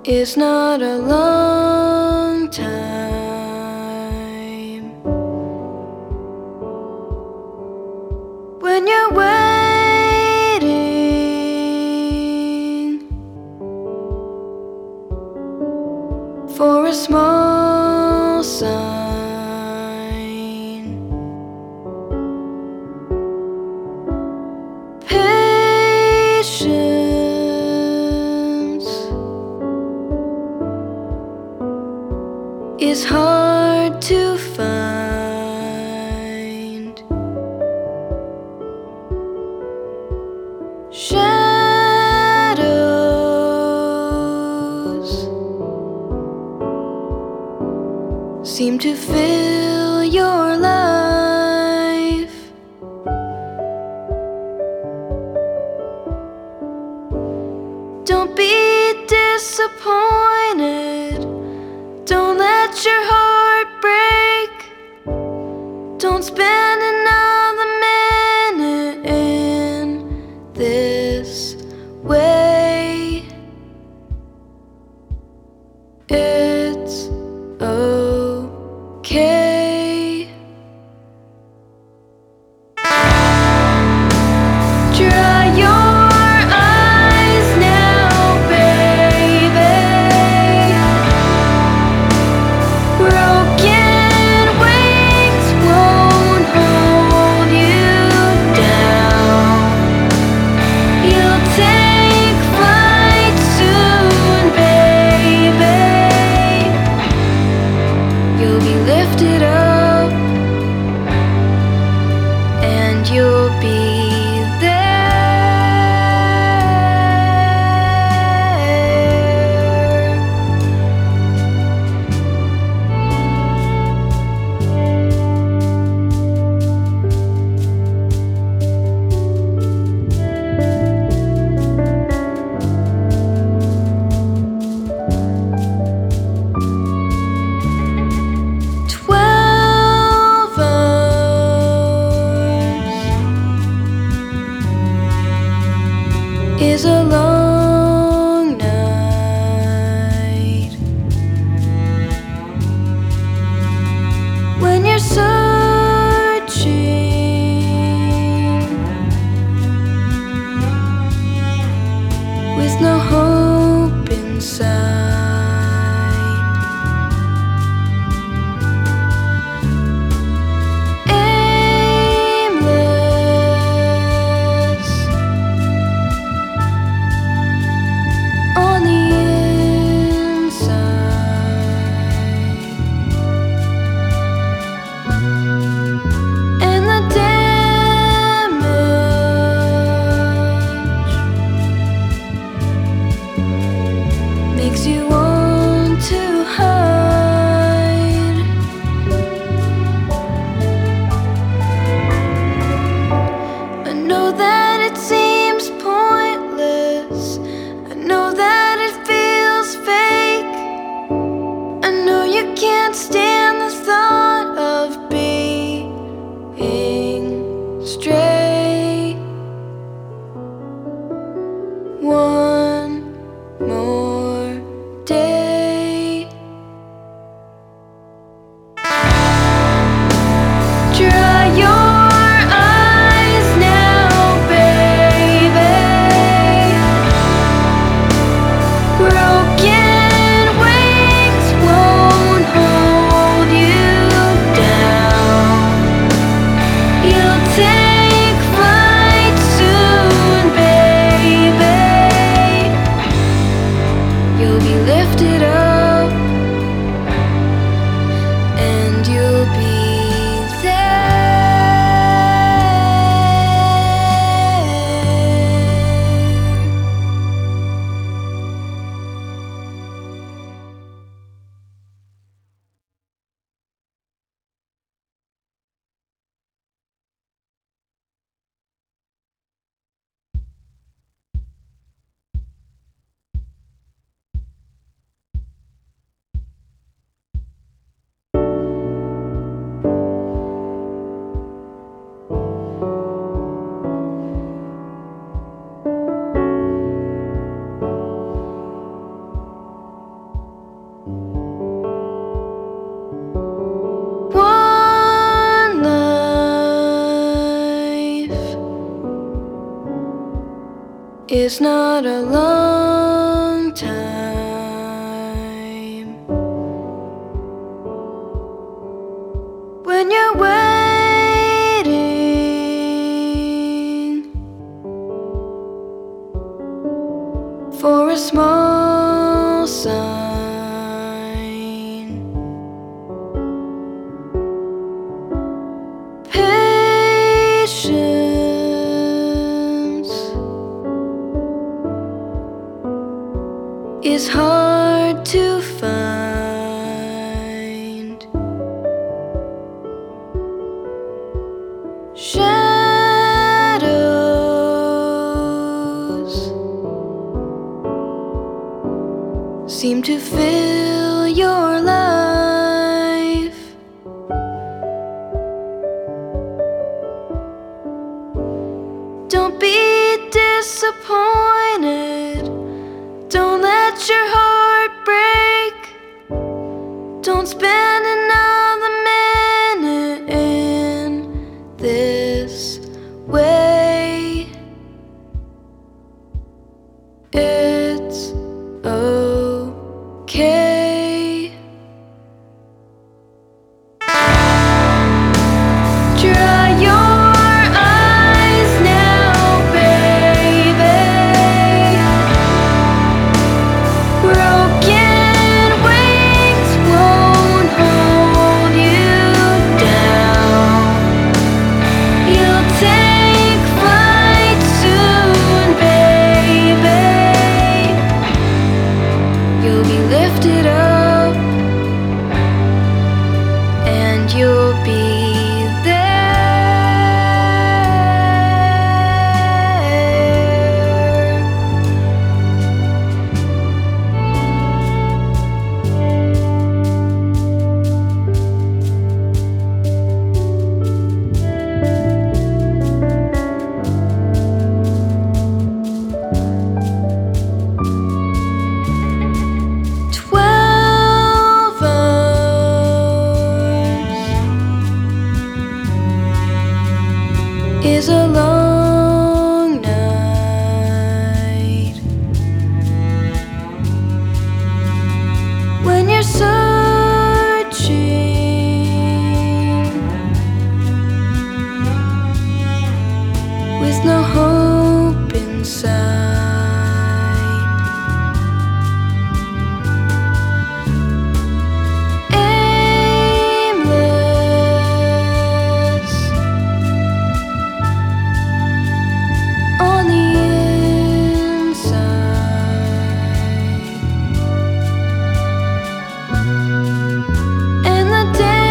It's not a long time when you're waiting for a small sign. Patience is hard to find. Shadows seem to fill your life. Don't be disappointed. Don't let your heart break. Don't spend another minute in this way. It's okay. Dry your eyes now, baby. Broken wings won't hold you down. You'll take flight soon, baby. You'll be lifted up, and you'll be there. Twelve hours is a long night when you're searching with no hope inside. Aimless on the inside, and the damage makes you want to hide. I know that it seems pointless. I know that it feels fake. I know you can't stand the thought of being straight. One more day. Dry your eyes now, baby. Broken wings won't hold you down. You'll take flight soon, baby. You'll be lifted up, and you'll be there. is not a long time. When you're waiting for a small sign, patience is hard to find. Shadows seem to fill your life. Don't be disappointed. Don't let your heart break. Don't spend another minute in this way. It's okay. Dry your eyes now, baby. Broken wings won't hold you down. You'll take flight soon, baby. You'll be lifted up, and you'll be there. Is a long night when you're searching with no hope inside. On the inside, and the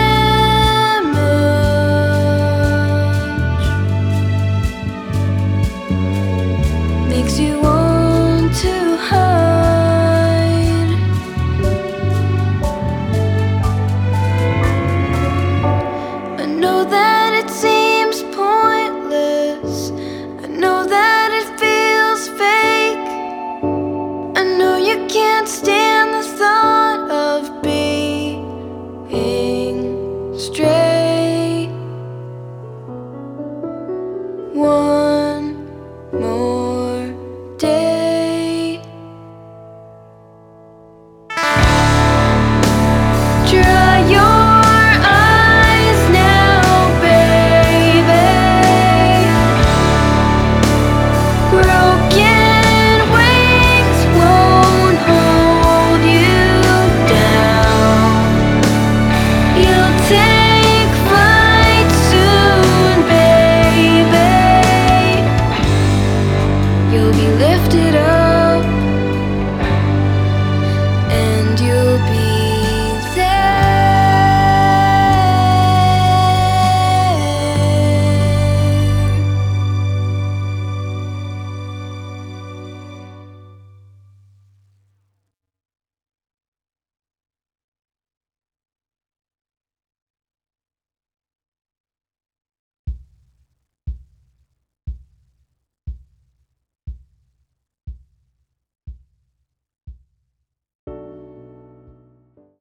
damage makes you want to hide. I know that it seems pointless. I know that it feels fake. I know you can't stand the thought